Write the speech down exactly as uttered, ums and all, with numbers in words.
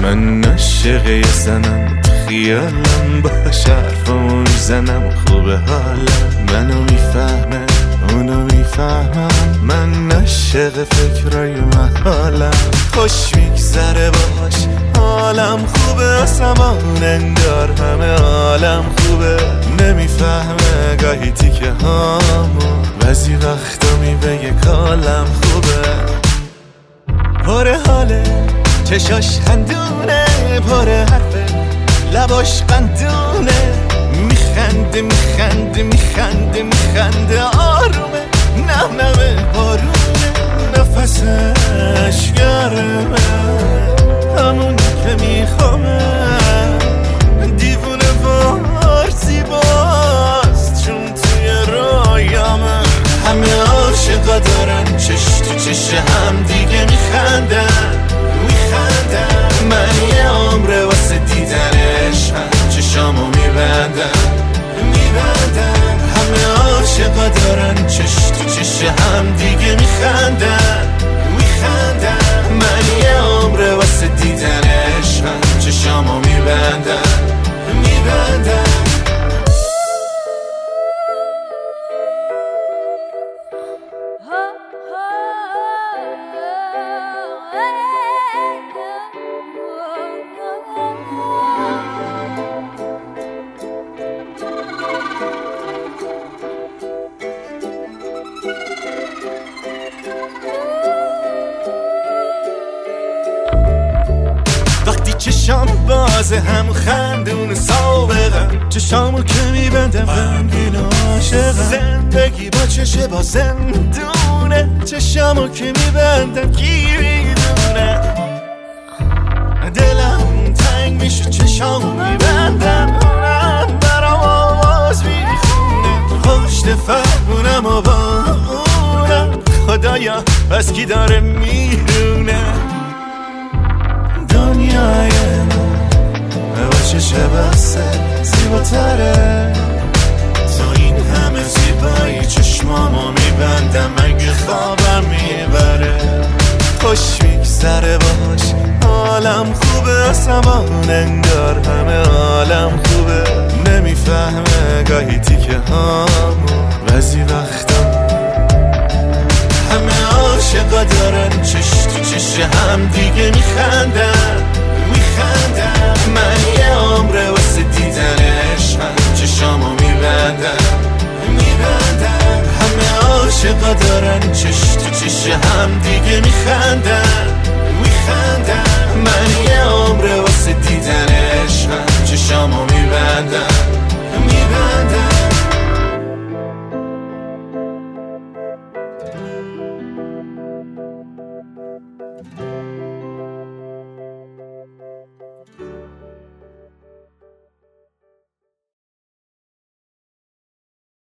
من عاشق یه زنم خیالم با حرفمو میزنم خوبه حالم منو میفهمه اونو میفهمم من عاشق فکرای محالم خوش میگذره باش حالم خوبه آسمان انگار همه عالم خوبه نمیفهمه گاهی تیکه هامو بعضی وقتا میبگه کالم خوبه پره حاله چشاش خندونه پره حرفه لباش قندونه میخنده میخنده میخنده میخنده آرومه نم نمه بارونه نفسش گرمه همون که میخوامه دیوونه وار زیباست چون توی رویامه همه عاشقا دارن چش تو چش هم دیگه میخندن میخندن من یه عمره واسه دیدنش هم چشامو میبندم میبندم همه عاشقا دارن چش تو چش هم دیگه میخندن میخندن من یه عمره واسه دیدنش هم چشامو میبندم میبندم چشام بازه هم خندون سابقم چشامو که میبندم غمگین و عاشقم زندگی با چشه با زندونه چشامو که میبندم کی میدونه دلم تنگ میشه چشامو میبندم اونم برام آواز میخونه پشت فرمونم و با اونم خدایا بس کی داره میرونه دنیای من با چشه بسته زیباتره تو این همه زیبایی چشمامو میبندم اگه خوابم میبره خوش میگذره باش حالم خوبه آسمان انگار همه عالم خوبه نمیفهمه گاهی تیکه هامو بعضی وقتا همه عاشقا دارن چش تو چش هم دیگه میخندن میخندن من یه عمره واسه دیدنش هم چشامو میبندم میبندم همه عاشقا دارن چش تو چش هم دیگه میخندن میخندن من یه عمره واسه دیدنش هم چشامو